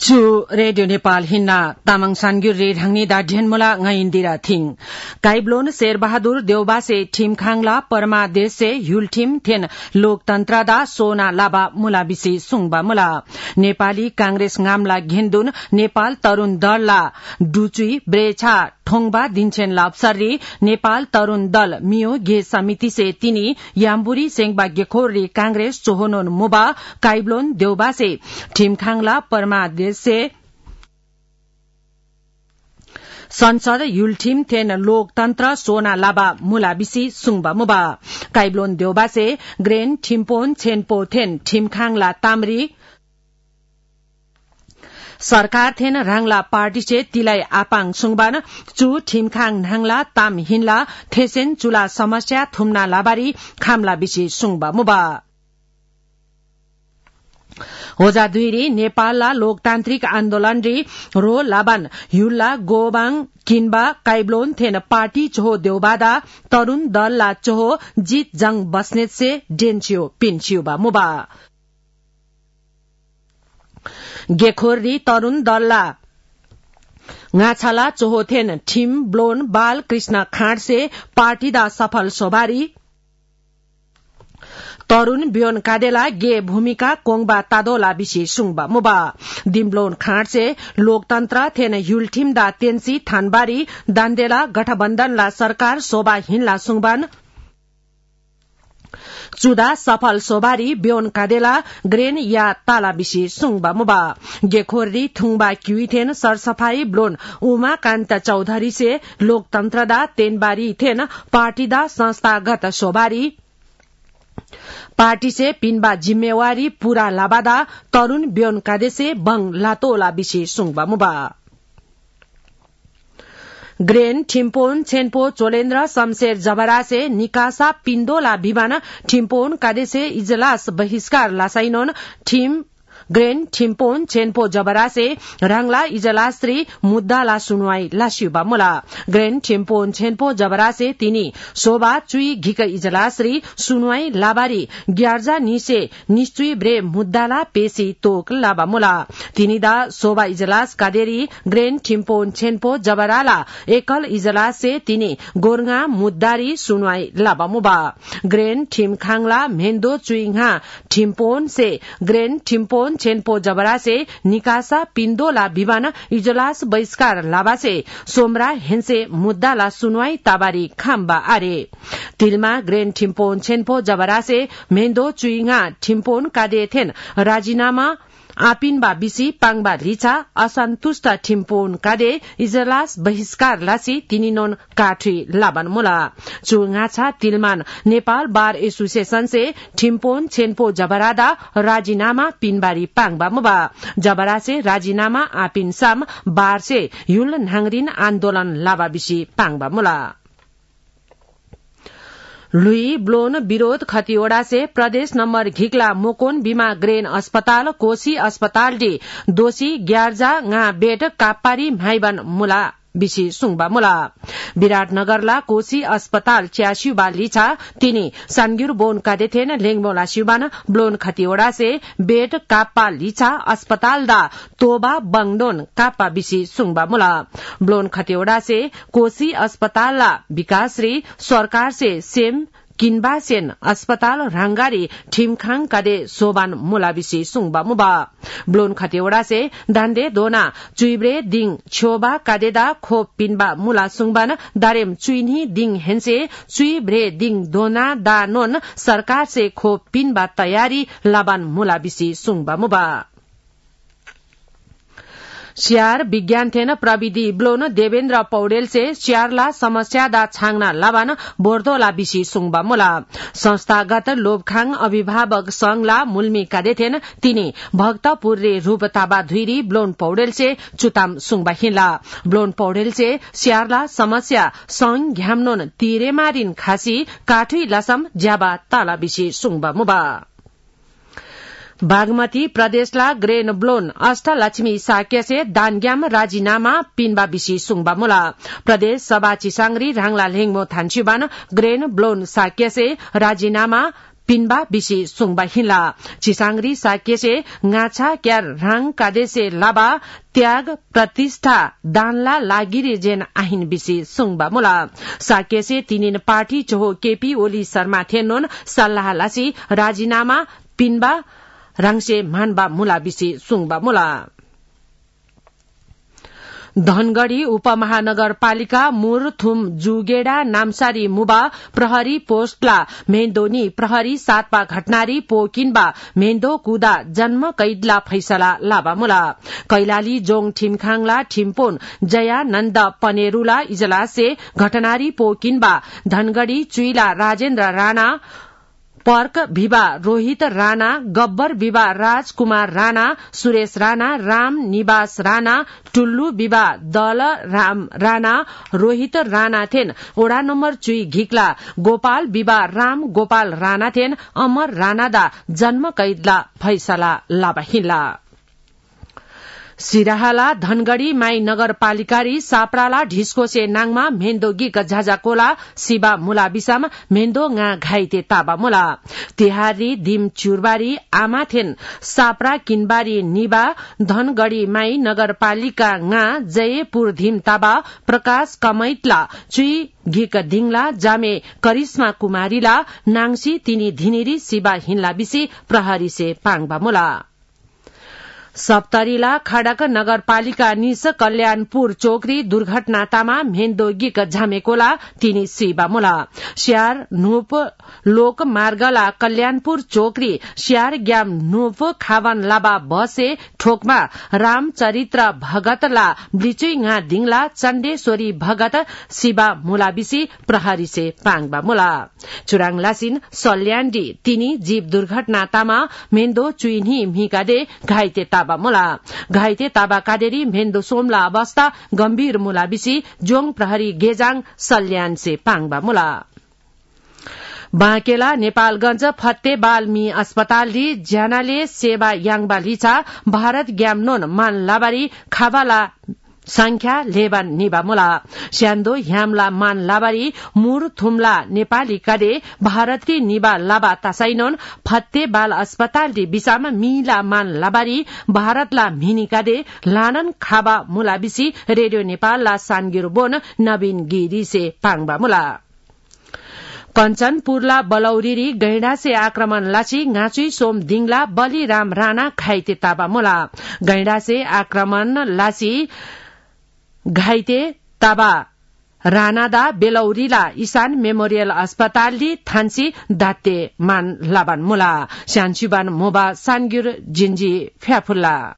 Chu Radio Nepal hinna tamang sangyur re dhangni da dhenmula ngaindira thing kaiblon Sher Bahadur Deuba se Thim Khangla Parma Desh se Yul Thim Then Loktantra da Sona Laba Mula Bisi Sungba Mula Nepali Congress ngamla Ghendun Nepal Tarun Dal la Duchui Brecha ठोङबा दिन्छेन लाप्सरी Nepal तरुण दल मियो गे समिति से तिनी याम्बुरी सेंगबा गेखोरी कांग्रेस चोहोनोन मुबा काइब्लोन देउबा से ठिमखाङला परमादेश से संसद युलठिम थेन लोकतन्त्र सोना लाबा मुलाबिसी सुङबा मुबा काइब्लोन देउबा से ग्रेन ठिम्पोन छेनपो थेन ठिमखाङला तामरी सरकार थेन राङला पार्टी से तिलाई आपाङ सुङबान चु ठिमखाङ नाङला ताम हिनला थेसेन चुला समस्या थुम्ना लाबारी खामला बिसी सुङबा मुबा होजा दुईरी नेपालला लोकतान्त्रिक आन्दोलन री रो लाबान युल्ला गोबाङ किनबा काइब्लोन थेन पार्टी चोहो देउबादा तरुण दलला चोहो जित जङ बस्नेत से डेन्चियो पिन्चियोबा मुबा गेखोरी तरुण दलला ngaछाला चोहोथेन ठिम ब्लोन बाल कृष्ण खाँड से पार्टी दा सफल सोबारी तरुण बियोन कादेला गे भूमिका कोङबा तादोला बिसी सुङबा मुबा दिमब्लोन खाँड से लोकतन्त्र थेन युलठिम दा तेन्सी थानबारी दान्देला गठबन्धनला सरकार सोबा हिनला सुङबान चुदा सफल सोबारी बियोन कादेला ग्रेन या ताला बिसी सुङबा मुबा गेखोरी थुङबा क्युइथेन सरसफाई ब्लोन उमा कान्त चौधरी से लोकतन्त्रदा तेनबारी थेन पार्टीदा संस्थागत सोबारी पार्टी से पिनबा जिम्मेवारी पूरा लाबादा तरुण बियोन कादे से बंग लातोला बिसी सुङबा मुबा ग्रेन ठिम्पोन छेनपो चोलेन्द्र शमशेर जबरा से निकासा पिन्दोला भिवान ठिम्पोन कादे से इजलास बहिष्कार लासाइनोन ठिम ग्रेन ठिम्पोन छेनपो जबरा से राङला इजलासरी मुद्दाला सुनवाई लासियुबा मुला ग्रेन ठिम्पोन छेनपो जबरा से तिनी सोबा चुई घिक इजलासरी सुनवाई लाबारी ग्यार्जा निसे निश्चुई ब्रे मुद्दाला पेशी तोक लाबा मुला तिनीदा सोबा इजलास कादेरी ग्रेन ठिम्पोन छेनपो जबराला एकल इजलास से तिनी गोर्गा मुद्दारी सुनवाई लाबा मुबा ग्रेन ठिमखाङला मेन्दो चुइङहा ठिम्पोन से ग्रेन ठिम्पोन छेनपो जबरा से निकासा पिन्दोला भिवान इजलास बहिष्कार लाबा से सोमरा हेन्से मुद्दाला सुनवाई ताबारी खाम्बा आरे तिलमा ग्रेन ठिम्पोन छेनपो जबरा से मेन्दो चुइङा ठिम्पोन कादे थेन राजीनामा आपिनबा बिसी पाङबा लिचा असन्तुष्ट ठिम्पोन कादे इजलास बहिष्कार लासी तिनीनोन काठी लाबान मुला चुङाछा तिलमान नेपाल बार एसोसिएशन से ठिम्पोन छेनपो जबरादा राजीनामा पिनबारी पाङबा मुबा जबरा से राजीनामा आपिन साम बार से युल नाङरिन आन्दोलन लाबा बिसी पाङबा मुला लुई ब्लोन विरोध खतिवड़ा से प्रदेश नंबर घिकला मोकोन बीमा ग्रेन अस्पताल कोशी अस्पताल डी दोषी ग्यार्जा nga बेट कापारी भाइबन मुला बिसी सुङबा मुला विराटनगरला कोशी अस्पताल च्यास्युबा लिछा तिनी सानग्युर बोन कादेथेन लेङबोला सिउबान ब्लोन खतिवड़ा से बेट काप्पा लिछा अस्पताल दा तोबा बङडोन काप्पा बिसी सुङबा मुला ब्लोन खतिवड़ा से कोशी अस्पताल ला विकासरी सरकार से सेम किनबासेन अस्पताल रांगारी ठिमखाङ कादे सोबान मुलाबिसी सुङबा मुबा ब्लोन खतिवड़ा से दान्दे दोना चुइब्रे दिङ छ्योबा कादेदा खोप पिनबा मुला सुङबान दारेम चुइन्ही दिङ हेन्से चुइब्रे दिङ दोना दा नोन सरकार से खोप पिनबा तयारी लाबान मुलाबिसी सुङबा मुबा स्यार विज्ञान थेन प्रविधि ब्लोन देवेन्द्र पौडेल से स्यारला समस्या दा छाङना लाबान बोर्दोला बिसी सुङबा मुला संस्थागत लोभखाङ अभिभावक संघला मुल्मी कादेथेन तिनी भक्तपुर रे रूपताबा धुइरी ब्लोन पौडेल से चुताम सुङबा हिला ब्लोन पौडेल से स्यारला समस्या संघ घ्यामनोन तीरे मारिन खासी काठुई लसम ज्याबा ताला बिसी सुङबा मुबा बागमती प्रदेशला ग्रेन ब्लोन अष्टलक्ष्मी साक्य से दानग्याम राजीनामा पिनबा बिसी सुङबा मुला प्रदेश सभा चिसाङरी राङला लेङमो थान्चुबान ग्रेन ब्लोन साक्य से राजीनामा पिनबा बिसी सुङबा हिला चिसांगरी साकेसे गाछा क्यार राङ कादेसे लाबा त्याग प्रतिष्ठा दानला लागिरे जेन आहिन बिसी सुङबा मुला साकेसे तिनिन पार्टी चोहो केपी ओली शर्मा थेनोन सल्लाह लासी राजीनामा पिनबा राङसे मानबा मुला बिसी सुङबा मुला धनगढ़ी उपमहानगरपालिका मुरथुम जुगेडा नामसारी मुबा प्रहरी पोस्टला मेन्दोनी प्रहरी सातपा घटनारी पोकिनबा मेन्दो कुदा जन्म कैदला फैसला लाबा मुला कैलाली जोङ ठिमखाङला ठिम्पोन जया नन्द पनेरूला इजलासे घटनारी पोकिनबा धनगढ़ी चुइला राजेन्द्र राणा पर्क विवा रोहित राणा गब्बर विवा राजकुमार राणा सुरेश राणा राम निवास राणा टुल्लु विवा दल राम राणा रोहित राणा थेन ओडा नम्बर चुई घिक्ला गोपाल विवा राम गोपाल राणा थेन अमर राणादा जन्म कैदला फैसला लाबा हिला सिराहाला धनगढ़ी माई नगरपालिकारी सापराला ढिस्कोसे नाङमा मेन्दो गिक झाझाकोला सिबा मुला बिसाम मेन्दो nga घाइते ताबा मुला तिहारी दिम चुरबारी आमा थेन सापरा किनबारी निबा धनगढ़ी माई नगरपालिका nga जयपुर धिम ताबा प्रकाश कमैतला चुई घिक दिङला जामे करिश्मा कुमारीला नाङसी तिनी धिनेरी सिबा हिन्ला बिसी प्रहरी से पाङबा मुला सप्तरीला खड़क नगरपालिका निस कल्याणपुर चोकरी दुर्घटनातामा मेन्दो गिक झामेकोला तिनी सिबा मुला श्यार नुप लोक मार्गला कल्याणपुर चोकरी श्यार ग्याम नुप खावन लाबा बसे ठोकमा रामचरित्र भगतला ब्लिचुइङा दिङला चण्डेश्वरी भगत सिबा मुला बिसी प्रहरी से पाङबा मुला चुराङलासिन सल्याण्डी तिनी जीव दुर्घटनातामा मेन्दो चुइनी मिकादे घाइते ताबा मुला घाइते ताबा कादेरी मेन्दो सोमला अवस्था गम्भीर मुला बिसी जोङ प्रहरी गेजाङ सल्यान से पाङबा मुला बाँकेला नेपालगंज फत्ते बाल्मी अस्पताल दी ज्यानाले सेवा याङबा लिचा भारत ग्यामनोन मान लाबारी खाबाला संख्या लेबन निबा मुला स्यान्दो ह्यामला मान लाबारी मुर थुमला नेपाली कादे भारतकी निबा लाबा तासाइनोन फत्ते बाल अस्पताल दी बिसाम मिला मान लाबारी भारतला मिनी कादे लानन खाबा मुला बिसी रेडियो नेपाल ला सानगिरो बोन नवीन गिरी से पाङबा मुला कञ्चनपुरला बलौरीरी गैंडा से आक्रमण लाची गाँचुई सोम दिङला बलिराम राणा घाइते ताबा मुला गैंडा से आक्रमण लाची घाइते ताबा राणादा बेलौरीला ईशान मेमोरियल अस्पताल दी थान्सी दाते मान लाबान मुला स्यानसिबान मोबा सानगिर जिन्जी फ्याफुल्ला